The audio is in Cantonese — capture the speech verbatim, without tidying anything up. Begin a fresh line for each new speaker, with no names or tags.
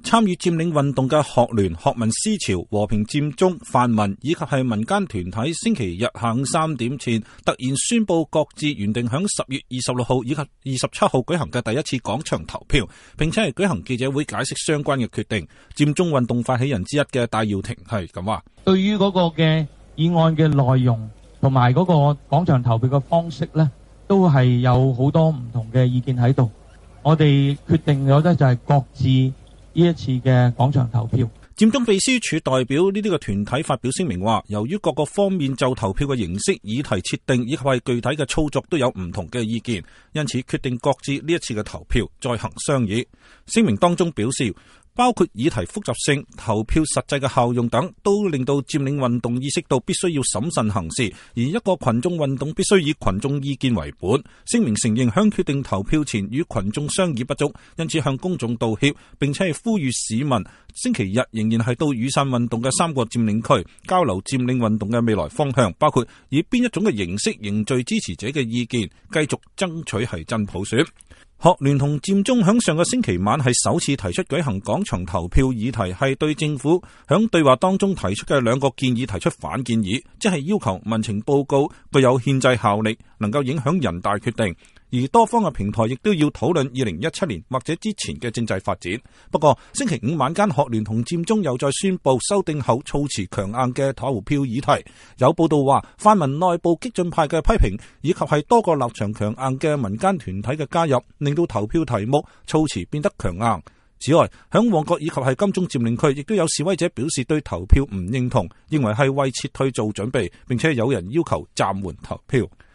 參與佔領運動嘅學聯、學民思潮、和平佔中、泛民以及係民間團體，星期日下午三點前突然宣布各自原定響十月二十六號以及二十七號舉行嘅第一次廣場投票，並且係舉行記者會解釋相關嘅決定。佔中運動發起人之一嘅戴耀廷係咁話：
對於嗰個嘅議案嘅內容同埋嗰個廣場投票嘅方式呢，都係有好多唔同嘅意見喺度。我哋決定咗呢，就係各自呢一次嘅廣場投票。
佔中秘書處代表呢啲個團體發表聲明話，由於各個方面就投票嘅形式、議題設定以及係具體嘅操作都有唔同嘅意見，因此決定擱置呢一次嘅投票，再行商議。聲明當中表示，包括議題複雜性、投票實際嘅效用等，都令到佔領運動意識到必須要審慎行事，而一個群眾運動必須以群眾意見為本。聲明承認向決定投票前與群眾商議不足，因此向公眾道歉，並且係呼籲市民星期日仍然係到雨傘運動嘅三個佔領區交流佔領運動嘅未來方向，包括以邊一種嘅形式凝聚支持者嘅意見，繼續爭取係真普選。學聯同佔中響上個星期晚係首次提出舉行廣場投票議題，係對政府響對話當中提出嘅兩個建議提出反建議，即係要求民情報告具有憲制效力，能夠影響人大決定。而多方嘅平台亦都要討論二零一七年或者之前嘅政制發展。不過星期五晚間，學聯同佔中又再宣布修訂後措辭強硬嘅投票議題。有報道話，泛民內部激進派嘅批評以及係多個立場強硬嘅民間團體嘅加入，令到投票題目措辭變得強硬。此外，響旺角以及係金鐘佔領區亦都有示威者表示對投票唔認同，認為係為撤退做準備，並且有人要求暫緩投票。